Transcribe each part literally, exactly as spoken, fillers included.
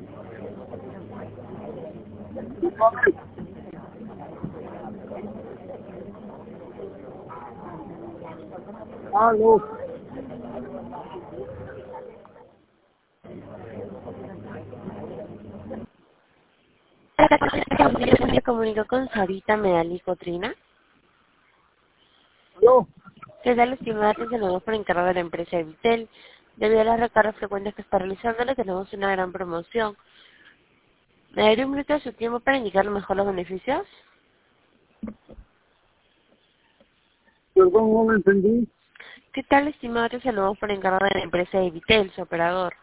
Aló. Me comunico con Sarita Medalí Cotrina. Aló. Que da la estimada atención por encargo de la empresa Evitel. Debido a las recargas frecuentes que está realizando, le tenemos una gran promoción. ¿Me daría un minuto de su tiempo para indicarle mejor los beneficios? Perdón, no me entendí. ¿Qué tal, estimado? Te saludamos por encargo de la empresa Evitel, su operador.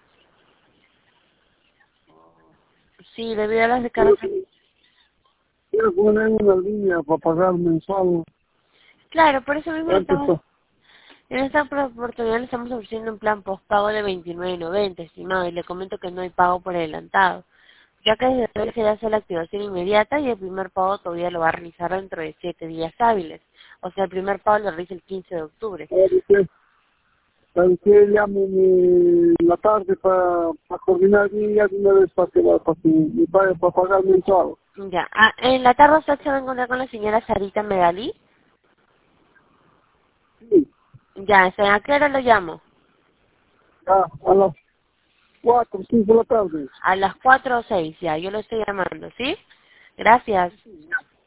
Sí, debido a las Quiero, recargas... quiero poner una línea para pagar mensual. Claro, por eso mismo le ¿Cuánto estamos... está? En esta oportunidad le estamos ofreciendo un plan postpago de veintinueve noventa, estimado, y le comento que no hay pago por adelantado, ya que desde hoy se hace la activación inmediata y el primer pago todavía lo va a realizar dentro de siete días hábiles. O sea, el primer pago lo realiza el quince de octubre. ¿Sabe qué? ¿Sabe qué? Llámeme en la tarde para, para coordinar bien ya de una vez para que, para que me vaya para pagar mensual. Ya, ah, en la tarde usted se va a encontrar con la señora Sarita Medalí. Sí, Ya, ¿a qué hora lo llamo? ya, a las cuatro, cinco de la tarde. A las cuatro o seis, ya, yo lo estoy llamando, ¿sí? Gracias.